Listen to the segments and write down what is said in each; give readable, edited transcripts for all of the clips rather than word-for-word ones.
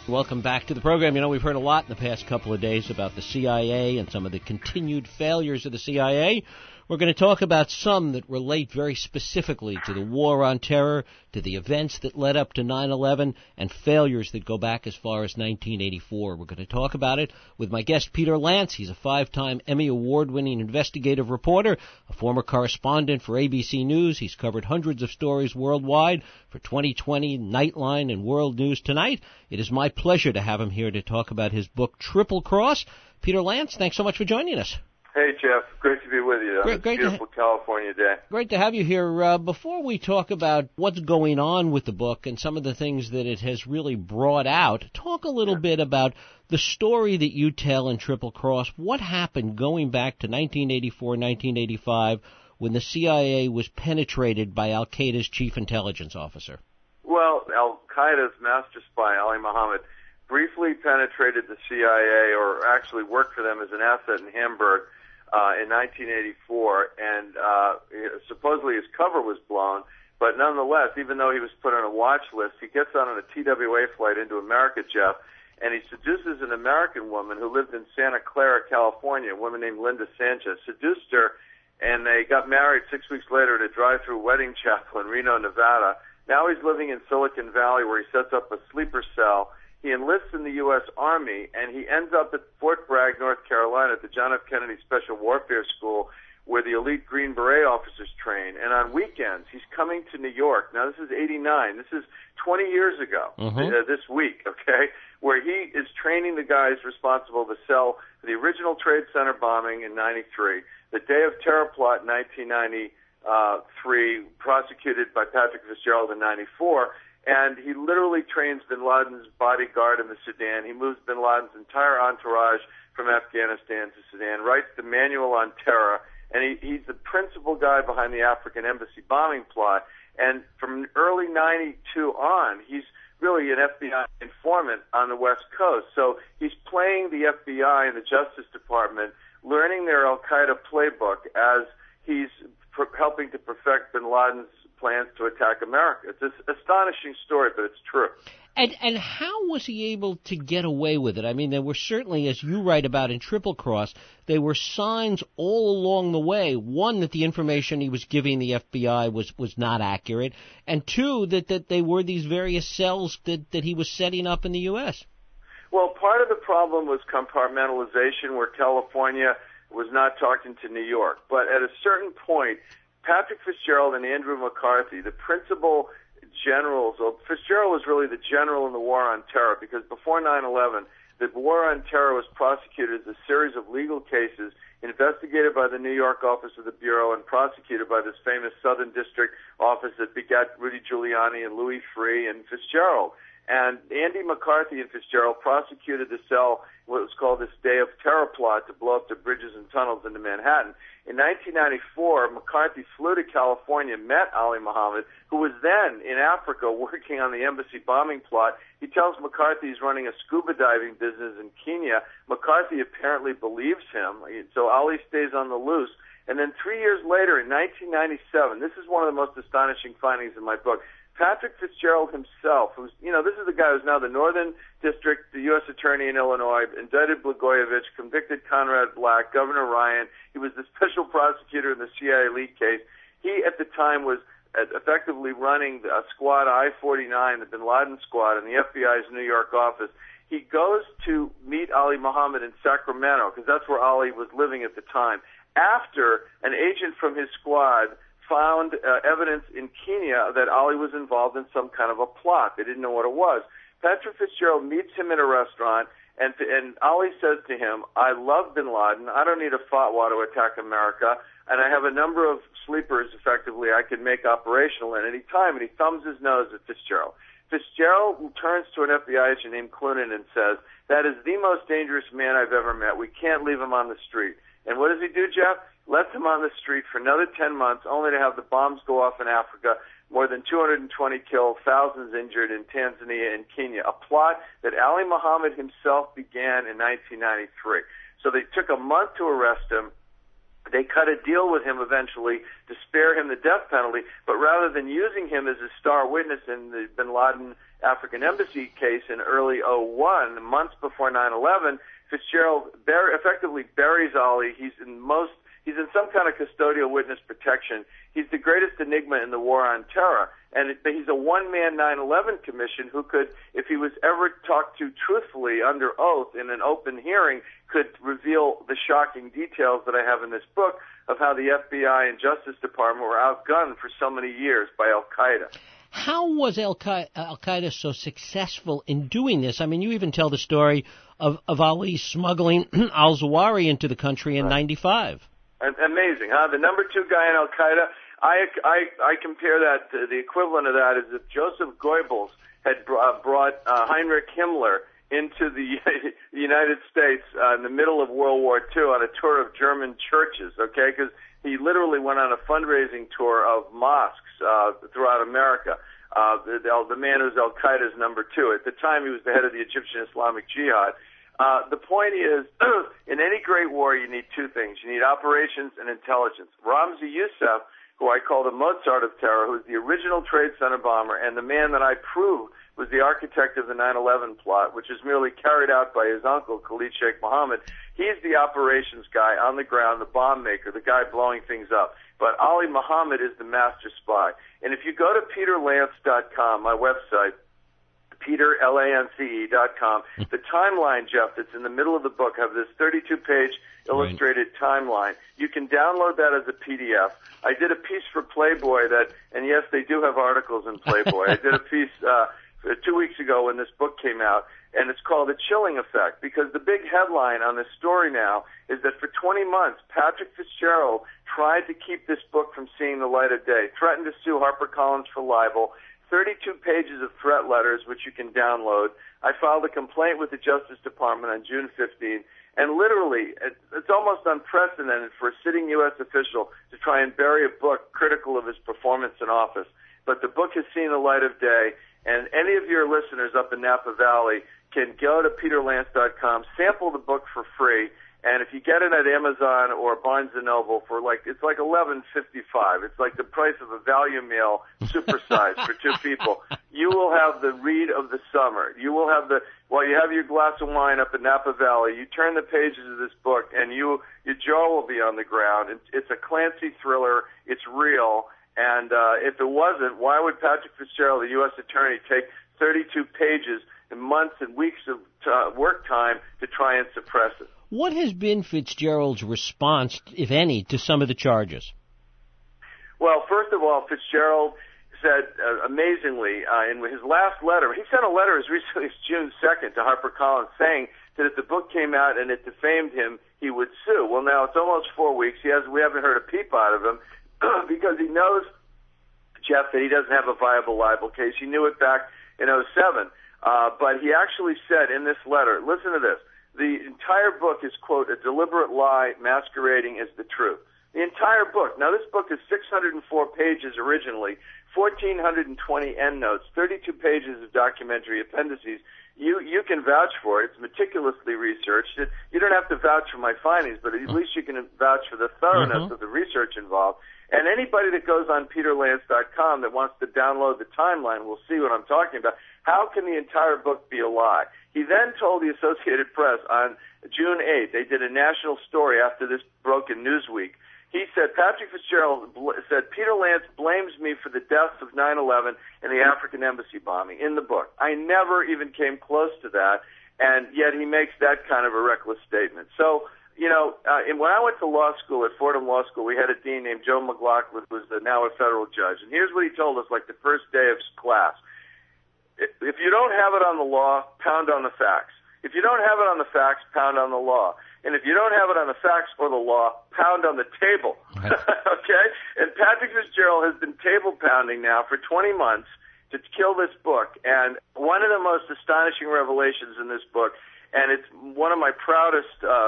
Welcome back to the program. You know, we've heard a lot in the past couple of days about the CIA and some of the continued failures of the CIA. We're going to talk about some that relate very specifically to the war on terror, to the events that led up to 9/11, and failures that go back as far as 1984. We're going to talk about it with my guest, Peter Lance. He's a 5-time Emmy Award-winning investigative reporter, a former correspondent for ABC News. He's covered hundreds of stories worldwide for 2020, Nightline, and World News Tonight. It is my pleasure to have him here to talk about his book, Triple Cross. Peter Lance, thanks so much for joining us. Hey, Jeff. Great to be with you on this beautiful California day. Great to have you here. Before we talk about what's going on with the book and some of the things that it has really brought out, talk a little bit about the story that you tell in Triple Cross. What happened going back to 1984, 1985, when the CIA was penetrated by al-Qaeda's chief intelligence officer? Well, al-Qaeda's master spy, Ali Mohammed, briefly penetrated the CIA, or actually worked for them as an asset in Hamburg, in 1984, and supposedly his cover was blown, but nonetheless, even though he was put on a watch list, he gets on a TWA flight into America, Jeff, and he seduces an American woman who lived in Santa Clara, California, a woman named Linda Sanchez, seduced her, and they got married 6 weeks later at a drive-through wedding chapel in Reno, Nevada. Now he's living in Silicon Valley, where he sets up a sleeper cell. He enlists in the U.S. Army, and he ends up at Fort Bragg, North Carolina, at the John F. Kennedy Special Warfare School, where the elite Green Beret officers train. And on weekends, he's coming to New York. Now, this is 89. This is 20 years ago, this week, okay, where he is training the guys responsible to sell the original Trade Center bombing in 93, the Day of Terror plot in 1993, prosecuted by Patrick Fitzgerald in 94, and he literally trains bin Laden's bodyguard in the Sudan. He moves bin Laden's entire entourage from Afghanistan to Sudan, writes the manual on terror, and he's the principal guy behind the African embassy bombing plot. And from early 92 on, he's really an FBI informant on the West Coast. So he's playing the FBI and the Justice Department, learning their al-Qaeda playbook as he's helping to perfect bin Laden's plans to attack America. It's an astonishing story, but it's true. And how was he able to get away with it? I mean, there were certainly, as you write about in Triple Cross, there were signs all along the way. One, that the information he was giving the FBI was not accurate, and two, that they were these various cells that he was setting up in the U.S. Well, part of the problem was compartmentalization, where California was not talking to New York. But at a certain point, Patrick Fitzgerald and Andrew McCarthy, the principal generals, Fitzgerald was really the general in the war on terror, because before 9/11, the war on terror was prosecuted as a series of legal cases investigated by the New York office of the Bureau and prosecuted by this famous Southern District office that begat Rudy Giuliani and Louis Freeh and Fitzgerald. And Andy McCarthy and Fitzgerald prosecuted the cell, what was called this Day of Terror plot, to blow up the bridges and tunnels into Manhattan. In 1994, McCarthy flew to California, met Ali Mohammed, who was then in Africa working on the embassy bombing plot. He tells McCarthy he's running a scuba diving business in Kenya. McCarthy apparently believes him, so Ali stays on the loose. And then 3 years later, in 1997, this is one of the most astonishing findings in my book, Patrick Fitzgerald himself, who's, this is the guy who's now the Northern District, the U.S. Attorney in Illinois, indicted Blagojevich, convicted Conrad Black, Governor Ryan. He was the special prosecutor in the CIA leak case. He, at the time, was effectively running a squad, I-49, the bin Laden squad, in the FBI's New York office. He goes to meet Ali Mohammed in Sacramento, because that's where Ali was living at the time, after an agent from his squad found evidence in Kenya that Ali was involved in some kind of a plot. They didn't know what it was. Patrick Fitzgerald meets him in a restaurant, and Ali says to him, I love bin Laden. I don't need a fatwa to attack America, and I have a number of sleepers, effectively, I can make operational at any time. And he thumbs his nose at Fitzgerald. Fitzgerald turns to an FBI agent named Clunan and says, that is the most dangerous man I've ever met. We can't leave him on the street. And what does he do, Jeff? Left him on the street for another 10 months, only to have the bombs go off in Africa, more than 220 killed, thousands injured in Tanzania and Kenya, a plot that Ali Mohammed himself began in 1993. So they took a month to arrest him. They cut a deal with him eventually to spare him the death penalty, but rather than using him as a star witness in the bin Laden African embassy case in early '01, months before 9/11, Fitzgerald effectively buries Ali. He's in some kind of custodial witness protection. He's the greatest enigma in the war on terror. And he's a one-man 9/11 commission who could, if he was ever talked to truthfully under oath in an open hearing, could reveal the shocking details that I have in this book of how the FBI and Justice Department were outgunned for so many years by al-Qaeda. How was al-Qaeda so successful in doing this? I mean, you even tell the story of Ali smuggling al-Zawahiri into the country in '95. Amazing, huh? The number 2 guy in al-Qaeda. I compare that to the equivalent of that is if Joseph Goebbels had brought Heinrich Himmler into the United States in the middle of World War II on a tour of German churches, okay? Because he literally went on a fundraising tour of mosques throughout America. The man who's al-Qaeda's number 2. At the time, he was the head of the Egyptian Islamic Jihad. The point is, in any great war, you need 2 things. You need operations and intelligence. Ramzi Youssef, who I call the Mozart of terror, who's the original Trade Center bomber and the man that I proved was the architect of the 9/11 plot, which is merely carried out by his uncle, Khalid Sheikh Mohammed. He's the operations guy on the ground, the bomb maker, the guy blowing things up. But Ali Mohammed is the master spy. And if you go to peterlance.com, my website, peterlance.com, the timeline, Jeff, that's in the middle of the book, have this 32-page illustrated timeline. You can download that as a PDF. I did a piece for Playboy and yes, they do have articles in Playboy. I did a piece 2 weeks ago when this book came out, and it's called The Chilling Effect, because the big headline on this story now is that for 20 months, Patrick Fitzgerald tried to keep this book from seeing the light of day, threatened to sue HarperCollins for libel, 32 pages of threat letters, which you can download. I filed a complaint with the Justice Department on June 15, and literally, it's almost unprecedented for a sitting U.S. official to try and bury a book critical of his performance in office. But the book has seen the light of day, and any of your listeners up in Napa Valley can go to peterlance.com, sample the book for free, and if you get it at Amazon or Barnes & Noble it's like $11.55. It's like the price of a value meal supersized for 2 people. You will have the read of the summer. You will have while you have your glass of wine up in Napa Valley, you turn the pages of this book and your jaw will be on the ground. It's a Clancy thriller. It's real. And if it wasn't, why would Patrick Fitzgerald, the U.S. attorney, take 32 pages and months and weeks of work time to try and suppress it? What has been Fitzgerald's response, if any, to some of the charges? Well, first of all, Fitzgerald said, amazingly, in his last letter, he sent a letter as recently as June 2nd to HarperCollins saying that if the book came out and it defamed him, he would sue. Well, now it's almost 4 weeks. We haven't heard a peep out of him because he knows, Jeff, that he doesn't have a viable libel case. He knew it back in '07. But he actually said in this letter, listen to this, the entire book is, quote, a deliberate lie masquerading as the truth. The entire book. Now, this book is 604 pages originally, 1,420 endnotes, 32 pages of documentary appendices. You can vouch for it. It's meticulously researched. You don't have to vouch for my findings, but at least you can vouch for the thoroughness of the research involved. And anybody that goes on peterlance.com that wants to download the timeline will see what I'm talking about. How can the entire book be a lie? He then told the Associated Press on June 8th, they did a national story after this broke in Newsweek. He said, Patrick Fitzgerald said, Peter Lance blames me for the deaths of 9/11 and the African embassy bombing in the book. I never even came close to that, and yet he makes that kind of a reckless statement. So, when I went to law school at Fordham Law School, we had a dean named Joe McLaughlin, who was now a federal judge. And here's what he told us, like the first day of class. If you don't have it on the law, pound on the facts. If you don't have it on the facts, pound on the law. And if you don't have it on the facts or the law, pound on the table. Right. Okay? And Patrick Fitzgerald has been table pounding now for 20 months to kill this book. And one of the most astonishing revelations in this book, and it's one of my proudest,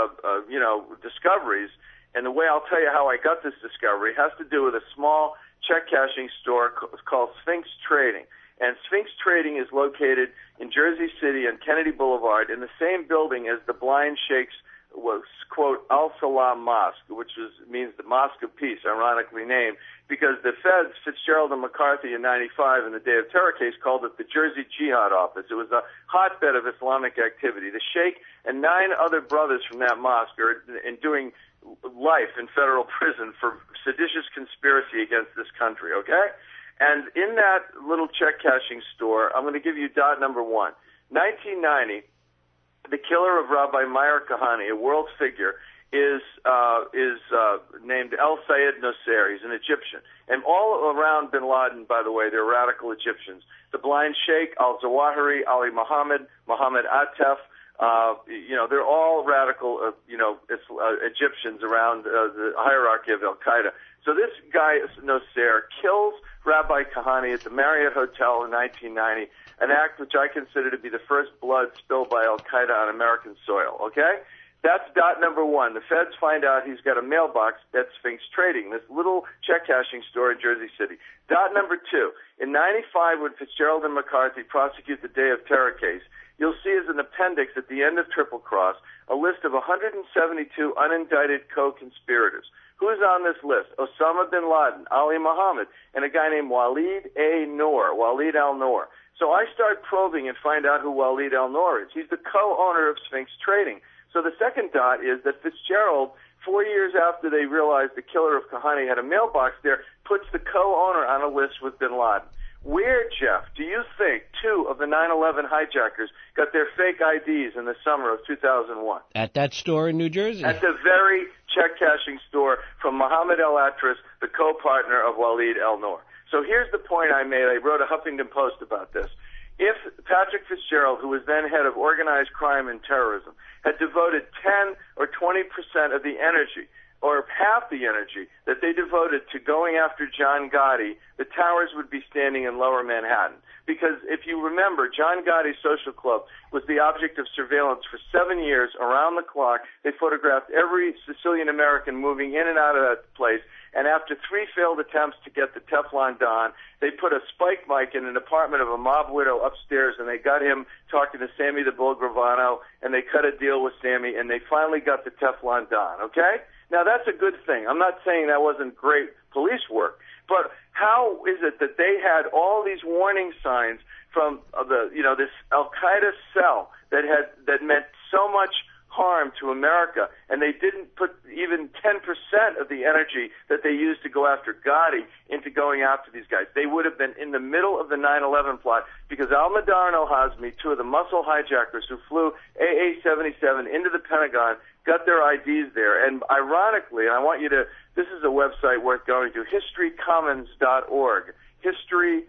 discoveries, and the way I'll tell you how I got this discovery has to do with a small check cashing store called Sphinx Trading. And Sphinx Trading is located in Jersey City on Kennedy Boulevard in the same building as the Blind Shakes was, quote, Al-Salam Mosque, which means the Mosque of Peace, ironically named, because the feds, Fitzgerald and McCarthy in 95 in the Day of Terror case, called it the Jersey Jihad Office. It was a hotbed of Islamic activity. The Sheikh and 9 other brothers from that mosque are doing life in federal prison for seditious conspiracy against this country, okay? And in that little check cashing store, I'm going to give you dot number 1. 1990, the killer of Rabbi Meir Kahane, a world figure, is named El Sayed Nasser. He's an Egyptian. And all around bin Laden, by the way, they're radical Egyptians. The blind Sheikh, Al-Zawahiri, Ali Muhammad, Muhammad Atef, they're all radical, Egyptians around the hierarchy of Al-Qaeda. So this guy, Nasser, kills Rabbi Kahane at the Marriott Hotel in 1990, an act which I consider to be the first blood spilled by Al-Qaeda on American soil, okay? That's dot number 1. The feds find out he's got a mailbox at Sphinx Trading, this little check cashing store in Jersey City. Dot number 2. In 95, when Fitzgerald and McCarthy prosecute the Day of Terror case, you'll see as an appendix at the end of Triple Cross a list of 172 unindicted co-conspirators. Who's on this list? Osama bin Laden, Ali Muhammad, and a guy named Walid al-Noor. So I start probing and find out who Walid al-Noor is. He's the co-owner of Sphinx Trading. So the second dot is that Fitzgerald, 4 years after they realized the killer of Kahane had a mailbox there, puts the co-owner on a list with bin Laden. Where, Jeff, do you think 2 of the 9/11 hijackers got their fake IDs in the summer of 2001? At that store in New Jersey? At the very check-cashing store from Mohammed El-Atras, the co-partner of Walid al-Noor. So here's the point I made. I wrote a Huffington Post about this. If Patrick Fitzgerald, who was then head of organized crime and terrorism, had devoted 10 or 20% of the energy, or half the energy, that they devoted to going after John Gotti, the towers would be standing in Lower Manhattan. Because if you remember, John Gotti's social club was the object of surveillance for 7 years around the clock. They photographed every Sicilian American moving in and out of that place. And after 3 failed attempts to get the Teflon Don, they put a spike mic in an apartment of a mob widow upstairs, and they got him talking to Sammy the Bull Gravano, and they cut a deal with Sammy, and they finally got the Teflon Don, okay? Now, that's a good thing. I'm not saying that wasn't great police work, but how is it that they had all these warning signs from this Al-Qaeda cell that meant so much harm to America, and they didn't put even 10% of the energy that they used to go after Gotti into going after these guys? They would have been in the middle of the 9/11 plot, because Al-Madar and Al-Hazmi, 2 of the muscle hijackers who flew AA-77 into the Pentagon, got their IDs there. And ironically, and I want you to, this is a website worth going to, historycommons.org, history,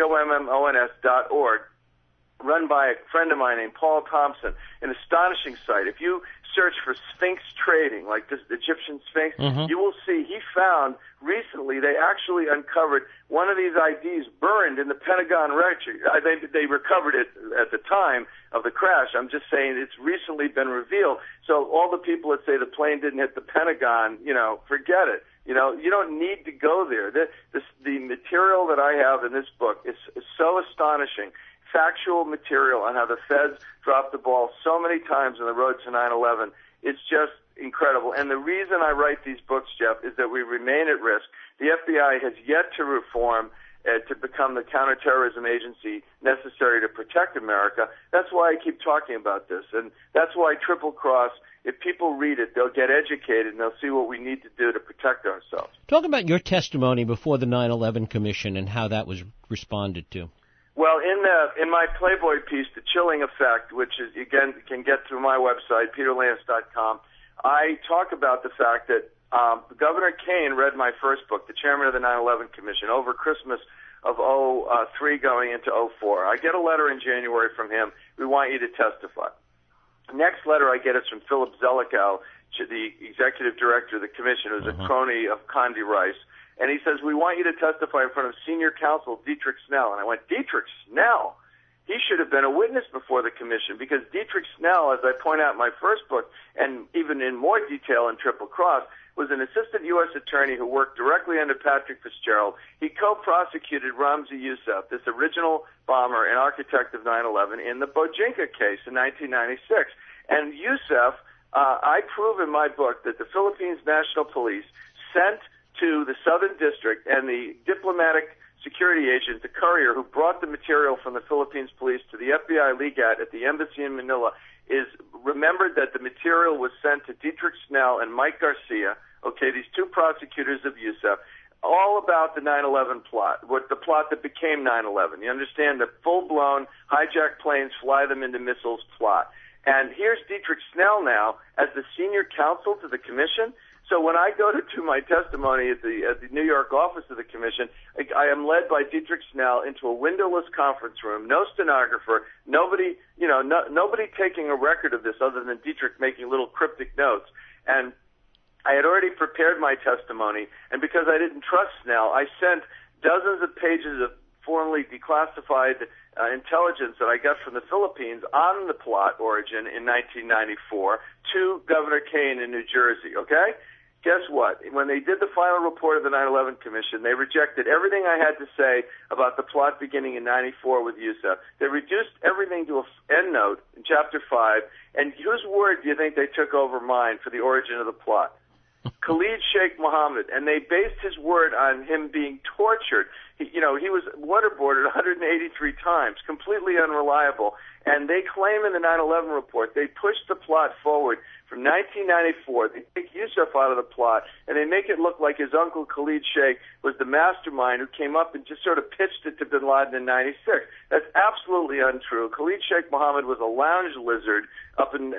COMMONS.org, run by a friend of mine named Paul Thompson, an astonishing site. If you search for Sphinx Trading, like this Egyptian Sphinx, you will see he found recently they actually uncovered one of these IDs burned in the Pentagon record. They recovered it at the time of the crash. I'm just saying it's recently been revealed. So all the people that say the plane didn't hit the Pentagon, forget it. You don't need to go there. The material that I have in this book is so astonishing. Factual material on how the feds dropped the ball so many times on the road to 9/11. It's just incredible. And the reason I write these books, Jeff, is that we remain at risk. The FBI has yet to reform to become the counterterrorism agency necessary to protect America. That's why I keep talking about this. And that's why Triple Cross, if people read it, they'll get educated and they'll see what we need to do to protect ourselves. Talk about your testimony before the 9/11 Commission and how that was responded to. Well, in my Playboy piece, The Chilling Effect, which is, again, can get through my website, peterlance.com, I talk about the fact that Governor Kane read my first book, the chairman of the 9/11 Commission, over Christmas of 2003 going into 2004. I get a letter in January from him. We want you to testify. Next letter I get is from Philip Zelikow, the executive director of the commission, who's a crony of Condi Rice. And he says, we want you to testify in front of senior counsel Dietrich Snell. And I went, Dietrich Snell? He should have been a witness before the commission, because Dietrich Snell, as I point out in my first book, and even in more detail in Triple Cross, was an assistant U.S. attorney who worked directly under Patrick Fitzgerald. He co-prosecuted Ramzi Youssef, this original bomber and architect of 9/11, in the Bojinka case in 1996. And Youssef I prove in my book that the Philippines National Police sent to the Southern District and the diplomatic security agent, the courier who brought the material from the Philippines police to the FBI legat at the embassy in Manila, is remembered that the material was sent to Dietrich Snell and Mike Garcia, okay, these two prosecutors of USEF, all about the 9/11 plot, the plot that became 9/11. You understand, the full-blown hijack planes, fly them into missiles plot. And here's Dietrich Snell now as the senior counsel to the commission. So when I go to do my testimony at the New York office of the commission, I am led by Dietrich Snell into a windowless conference room, no stenographer, nobody taking a record of this other than Dietrich making little cryptic notes. And I had already prepared my testimony, and because I didn't trust Snell, I sent dozens of pages of formerly declassified intelligence that I got from the Philippines on the plot origin in 1994 to Governor Kane in New Jersey, okay? Guess what? When they did the final report of the 9/11 Commission, they rejected everything I had to say about the plot beginning in 94 with USEF. They reduced everything to an endnote in Chapter 5, and whose word do you think they took over mine for the origin of the plot? Khalid Sheikh Mohammed, and they based his word on him being tortured. He was waterboarded 183 times, completely unreliable. And they claim in the 9/11 report they pushed the plot forward from 1994. They take Yusuf out of the plot, and they make it look like his uncle Khalid Sheikh was the mastermind who came up and just sort of pitched it to bin Laden in 96. That's absolutely untrue. Khalid Sheikh Mohammed was a lounge lizard up in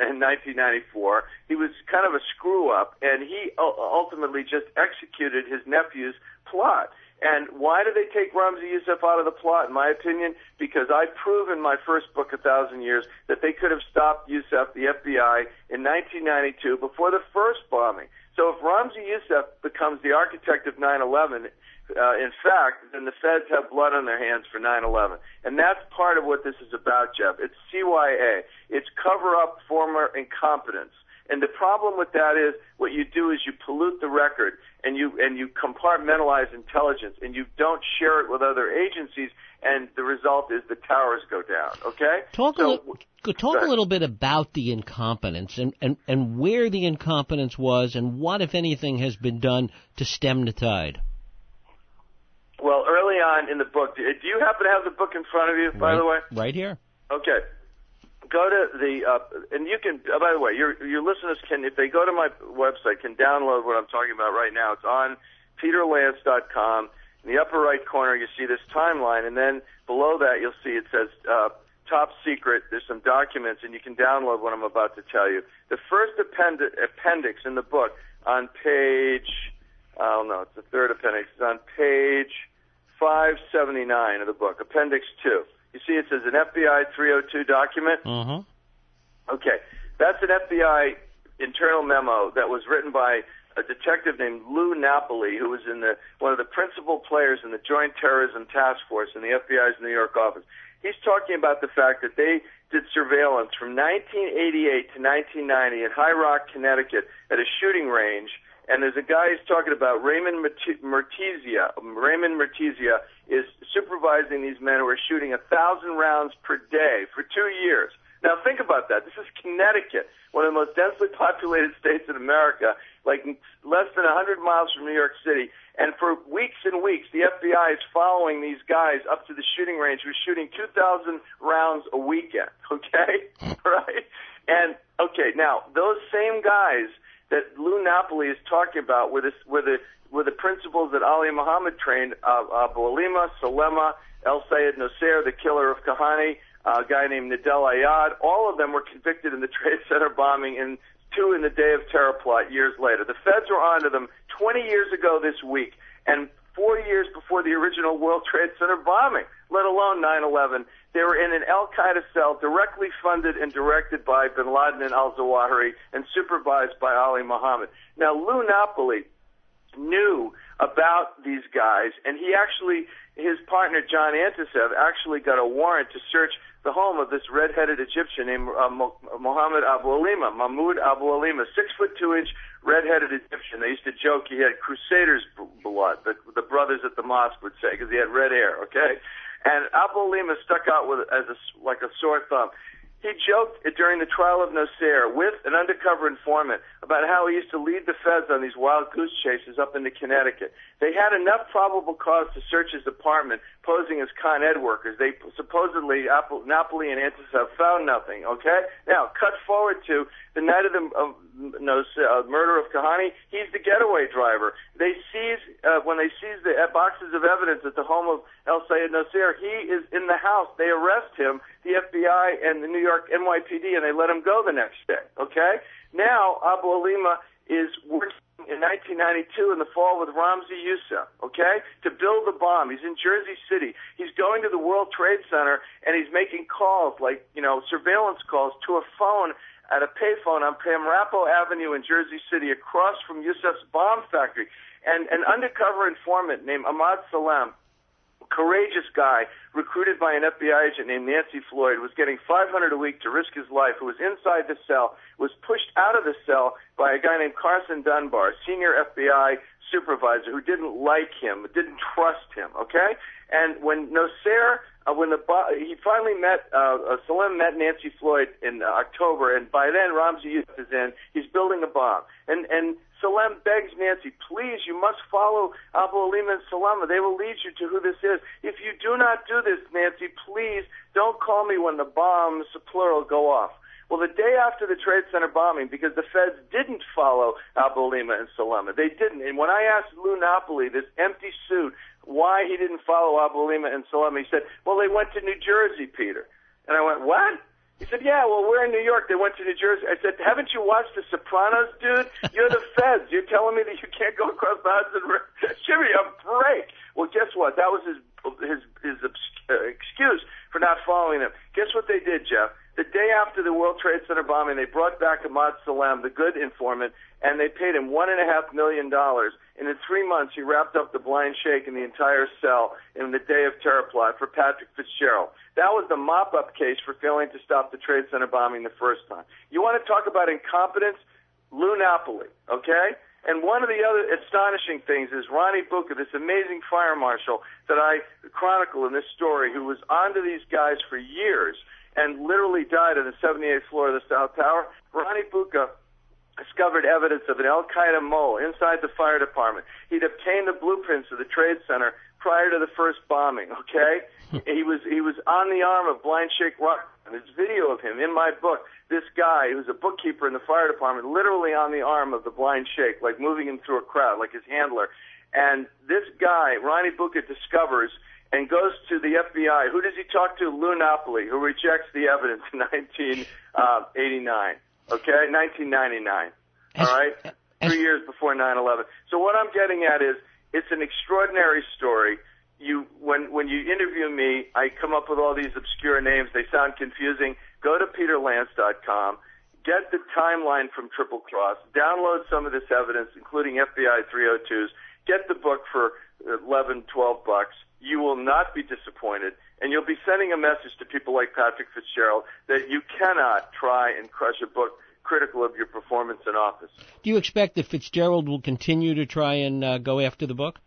1994. He was kind of a screw-up, and he ultimately just executed his nephew's plot. And why did they take Ramzi Youssef out of the plot, in my opinion? Because I prove in my first book, 1,000 Years, that they could have stopped Youssef, the FBI, in 1992 before the first bombing. So if Ramzi Youssef becomes the architect of 9/11, in fact, then the feds have blood on their hands for 9/11. And that's part of what this is about, Jeff. It's CYA. It's cover-up former incompetence. And the problem with that is what you do is you pollute the record and you compartmentalize intelligence and you don't share it with other agencies, and the result is the towers go down, okay? Talk a little bit about the incompetence and where the incompetence was and what, if anything, has been done to stem the tide. Well, early on in the book, do you happen to have the book in front of you, by the way? Right here. Okay. Go to the and you can. By the way, your listeners can, if they go to my website, can download what I'm talking about right now. It's on peterlance.com. In the upper right corner, you see this timeline, and then below that, you'll see it says top secret. There's some documents, and you can download what I'm about to tell you. The first appendix in the book on page, it's the third appendix. It's on page 579 of the book, Appendix 2. You see it says an FBI 302 document? Mm-hmm. Okay. That's an FBI internal memo that was written by a detective named Lou Napoli, who was one of the principal players in the Joint Terrorism Task Force in the FBI's New York office. He's talking about the fact that they did surveillance from 1988 to 1990 at High Rock, Connecticut, at a shooting range. And there's a guy he's talking about, Raymond Mertizia. Raymond Mertizia is supervising these men who are shooting 1,000 rounds per day for 2 years. Now think about that. This is Connecticut, one of the most densely populated states in America, like less than 100 miles from New York City. And for weeks and weeks, the FBI is following these guys up to the shooting range who are shooting 2,000 rounds a weekend, okay? Right? And, okay, now, those same guys that Lou Napoli is talking about were the principals that Ali Muhammad trained, Abu Alima, Salema, El Sayed Nasser, the killer of Kahani, a guy named Nadel Ayad. All of them were convicted in the Trade Center bombing, and two in the Day of Terror plot years later. The feds were onto them 20 years ago this week, and 4 years before the original World Trade Center bombing, let alone 9/11. They were in an al-Qaeda cell directly funded and directed by bin Laden and al-Zawahiri and supervised by Ali Muhammad. Now, Lou Napoli knew about these guys, and his partner John Antisev actually got a warrant to search the home of this red-headed Egyptian named Mahmoud Abu Alima, 6'2" red-headed Egyptian. They used to joke he had Crusaders' blood, the brothers at the mosque would say, because he had red hair, okay? And Abu Alima stuck out like a sore thumb. He joked during the trial of Nasser with an undercover informant about how he used to lead the feds on these wild goose chases up into Connecticut. They had enough probable cause to search his apartment, posing as Con Ed workers. They supposedly, Napoli and Antis have found nothing, okay? Now, cut forward to the night of the murder of Kahani. He's the getaway driver. When they seize the boxes of evidence at the home of El Sayed Nasser, he is in the house. They arrest him, the FBI and the New York NYPD, and they let him go the next day, okay? Now, Abu Alima is working in 1992 in the fall with Ramzi Youssef, okay, to build the bomb. He's in Jersey City. He's going to the World Trade Center, and he's making calls, like, surveillance calls to a phone at a payphone on Pamrapo Avenue in Jersey City across from Youssef's bomb factory. And an undercover informant named Ahmad Salem, courageous guy, recruited by an FBI agent named Nancy Floyd, was getting $500 a week to risk his life, who was inside the cell, was pushed out of the cell by a guy named Carson Dunbar, senior FBI supervisor, who didn't like him, didn't trust him, okay? And when Nasser, he finally Salem met Nancy Floyd in October, and by then Ramzi Youssef is in. He's building a bomb. And Salem begs Nancy, please, you must follow Abu Alima and Salama. They will lead you to who this is. If you do not do this, Nancy, please don't call me when the bombs, plural, go off. Well, the day after the Trade Center bombing, because the feds didn't follow Abu Alima and Salama, they didn't. And when I asked Lou Napoli, this empty suit, why he didn't follow Abu Alima and Salama, he said, well, they went to New Jersey, Peter. And I went, what? He said, yeah, well, we're in New York. They went to New Jersey. I said, haven't you watched The Sopranos, dude? You're the feds. You're telling me that you can't go across the Hudson River? Give me a break. Well, guess what? That was his excuse for not following them. Guess what they did, Jeff? The day after the World Trade Center bombing, they brought back Ahmad Salem, the good informant, and they paid him $1.5 million. And in 3 months, he wrapped up the blind sheikh in the entire cell in the day of terror plot for Patrick Fitzgerald. That was the mop-up case for failing to stop the Trade Center bombing the first time. You want to talk about incompetence? Lou Napoli, okay? And one of the other astonishing things is Ronnie Booker, this amazing fire marshal that I chronicle in this story, who was onto these guys for years and literally died on the 78th floor of the South Tower. Ronnie Booker discovered evidence of an Al-Qaeda mole inside the fire department. He'd obtained the blueprints of the Trade Center prior to the first bombing, okay? He was on the arm of Blind Sheikh Rock. There's video of him in my book. This guy, who's a bookkeeper in the fire department, literally on the arm of the Blind Sheikh, like moving him through a crowd, like his handler. And this guy, Ronnie Booker, discovers and goes to the FBI. Who does he talk to? Lou Napoli, who rejects the evidence in 1989. Okay, 1999. All right, 3 years before 9/11. So what I'm getting at is, it's an extraordinary story. When you interview me, I come up with all these obscure names. They sound confusing. Go to peterlance.com. Get the timeline from Triple Cross. Download some of this evidence, including FBI 302s. Get the book for $11, $12. You will not be disappointed, and you'll be sending a message to people like Patrick Fitzgerald that you cannot try and crush a book critical of your performance in office. Do you expect that Fitzgerald will continue to try and go after the book?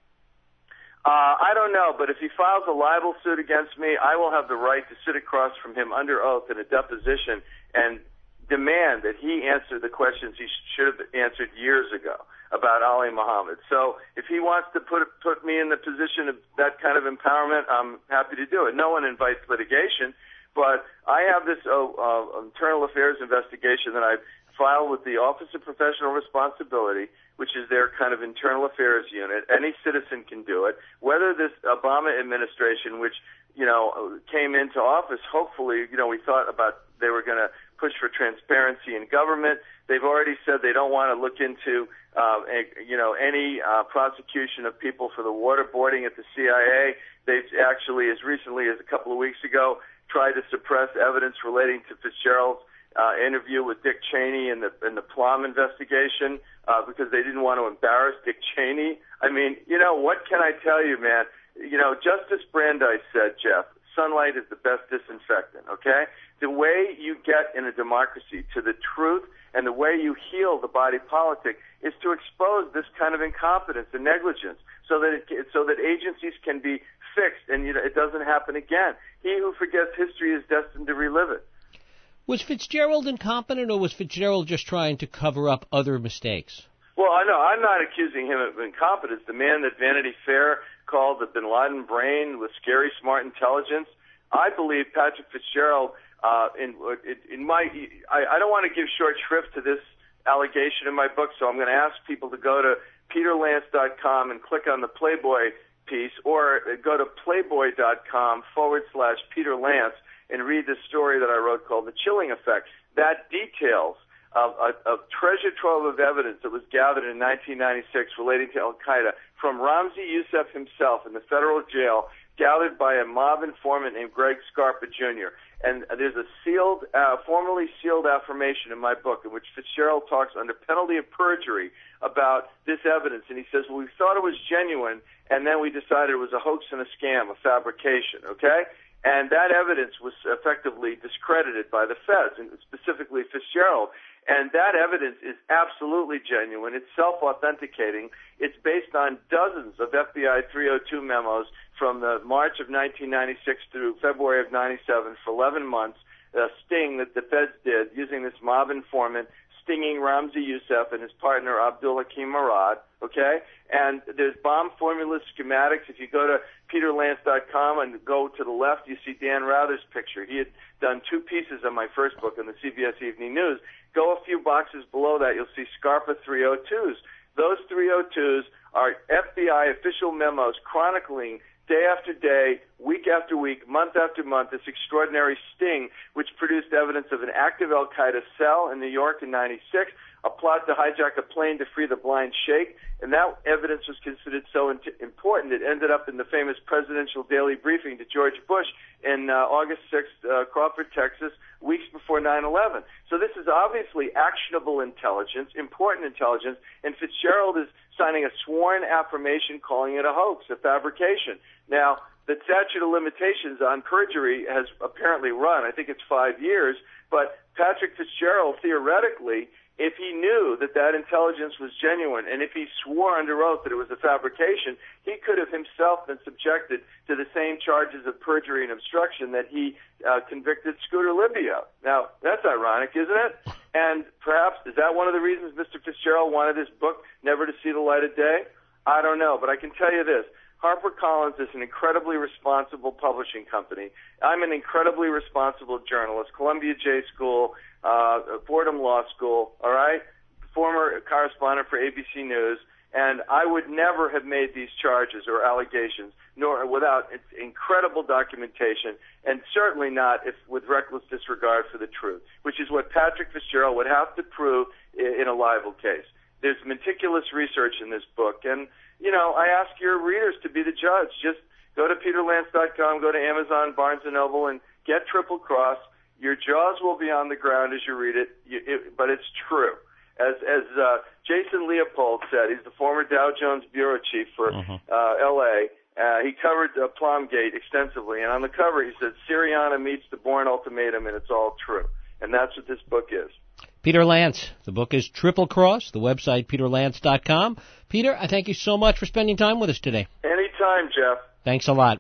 I don't know, but if he files a libel suit against me, I will have the right to sit across from him under oath in a deposition and demand that he answer the questions he should have answered years ago about Ali Muhammad. So if he wants to put me in the position of that kind of empowerment, I'm happy to do it. No one invites litigation, but I have this internal affairs investigation that I filed with the Office of Professional Responsibility, which is their kind of internal affairs unit. Any citizen can do it. Whether this Obama administration, which, came into office, hopefully, we thought about they were going to push for transparency in government. They've already said they don't want to look into, any prosecution of people for the waterboarding at the CIA. They've actually, as recently as a couple of weeks ago, tried to suppress evidence relating to Fitzgerald's interview with Dick Cheney in the Plum investigation because they didn't want to embarrass Dick Cheney. I mean, what can I tell you, man? Justice Brandeis said, Jeff, sunlight is the best disinfectant, okay? The way you get in a democracy to the truth and the way you heal the body politic is to expose this kind of incompetence and negligence so that agencies can be fixed and it doesn't happen again. He who forgets history is destined to relive it. Was Fitzgerald incompetent, or was Fitzgerald just trying to cover up other mistakes? Well, I know I'm not accusing him of incompetence. The man that Vanity Fair called the Bin Laden brain with scary, smart intelligence. I believe Patrick Fitzgerald. I don't want to give short shrift to this allegation in my book, so I'm going to ask people to go to peterlance.com and click on the Playboy piece, or go to playboy.com/Peter Lance and read the story that I wrote called The Chilling Effect. That details a treasure trove of evidence that was gathered in 1996 relating to Al-Qaeda from Ramzi Youssef himself in the federal jail, gathered by a mob informant named Greg Scarpa Jr. And there's a formally sealed affirmation in my book in which Fitzgerald talks under penalty of perjury about this evidence. And he says, well, we thought it was genuine, and then we decided it was a hoax and a scam, a fabrication, okay? And that evidence was effectively discredited by the feds, and specifically Fitzgerald. And that evidence is absolutely genuine. It's self-authenticating. It's based on dozens of FBI 302 memos from the March of 1996 through February of 97 for 11 months, a sting that the feds did using this mob informant, stinging Ramzi Youssef and his partner Abdul Hakim Murad, okay? And there's bomb formula schematics. If you go to peterlance.com and go to the left, you see Dan Rather's picture. He had done 2 pieces of my first book in the CBS Evening News. Go a few boxes below that, you'll see Scarpa 302s. Those 302s are FBI official memos chronicling day after day, week after week, month after month, this extraordinary sting, which produced evidence of an active Al-Qaeda cell in New York in 96, a plot to hijack a plane to free the blind sheikh, and that evidence was considered so important it ended up in the famous presidential daily briefing to George Bush in August 6th, Crawford, Texas, weeks before 9/11. So this is obviously actionable intelligence, important intelligence, and Fitzgerald is signing a sworn affirmation calling it a hoax, a fabrication. Now, the statute of limitations on perjury has apparently run. I think it's 5 years, but Patrick Fitzgerald, theoretically, if he knew that that intelligence was genuine, and if he swore under oath that it was a fabrication, he could have himself been subjected to the same charges of perjury and obstruction that he convicted Scooter Libby of. Now, that's ironic, isn't it? And perhaps, is that one of the reasons Mr. Fitzgerald wanted his book never to see the light of day? I don't know, but I can tell you this. HarperCollins is an incredibly responsible publishing company. I'm an incredibly responsible journalist, Columbia J School, Fordham Law School, all right, former correspondent for ABC News, and I would never have made these charges or allegations, nor without incredible documentation, and certainly not if with reckless disregard for the truth, which is what Patrick Fitzgerald would have to prove in a libel case. There's meticulous research in this book, and, you know, I ask your readers to be the judge. Just go to peterlance.com, go to Amazon, Barnes & Noble, and get Triple Cross. Your jaws will be on the ground as you read it, but it's true. As Jason Leopold said, he's the former Dow Jones bureau chief for L.A., he covered Plumgate extensively, and on the cover he said, Syriana meets the Bourne ultimatum, and it's all true. And that's what this book is. Peter Lance. The book is Triple Cross, the website peterlance.com. Peter, I thank you so much for spending time with us today. Anytime, Jeff. Thanks a lot.